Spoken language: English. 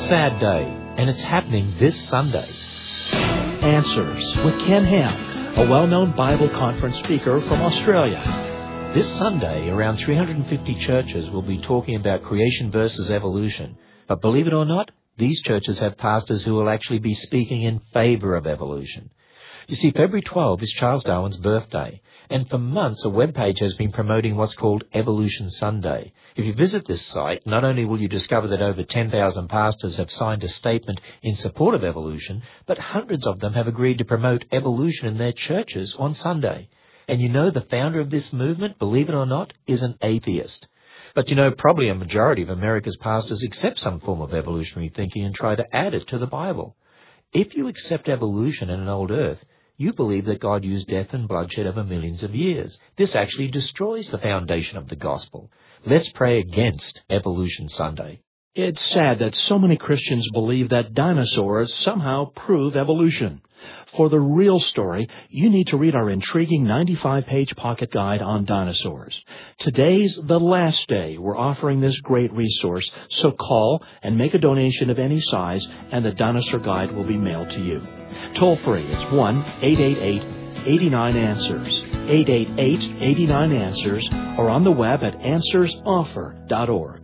sad day, and it's happening this Sunday. Answers with Ken Ham, a well-known Bible conference speaker from Australia. This Sunday, around 350 churches will be talking about creation versus evolution. But believe it or not, these churches have pastors who will actually be speaking in favor of evolution. You see, February 12 is Charles Darwin's birthday, and for months a webpage has been promoting what's called Evolution Sunday. If you visit this site, not only will you discover that over 10,000 pastors have signed a statement in support of evolution, but hundreds of them have agreed to promote evolution in their churches on Sunday. And you know the founder of this movement, believe it or not, is an atheist. But you know, probably a majority of America's pastors accept some form of evolutionary thinking and try to add it to the Bible. If you accept evolution in an old earth, you believe that God used death and bloodshed over millions of years. This actually destroys the foundation of the gospel. Let's pray against Evolution Sunday. It's sad that so many Christians believe that dinosaurs somehow prove evolution. For the real story, you need to read our intriguing 95-page pocket guide on dinosaurs. Today's the last day we're offering this great resource, so call and make a donation of any size, and the dinosaur guide will be mailed to you. Toll free, it's 1-888-89-ANSWERS, 888-89-ANSWERS, or on the web at answersoffer.org.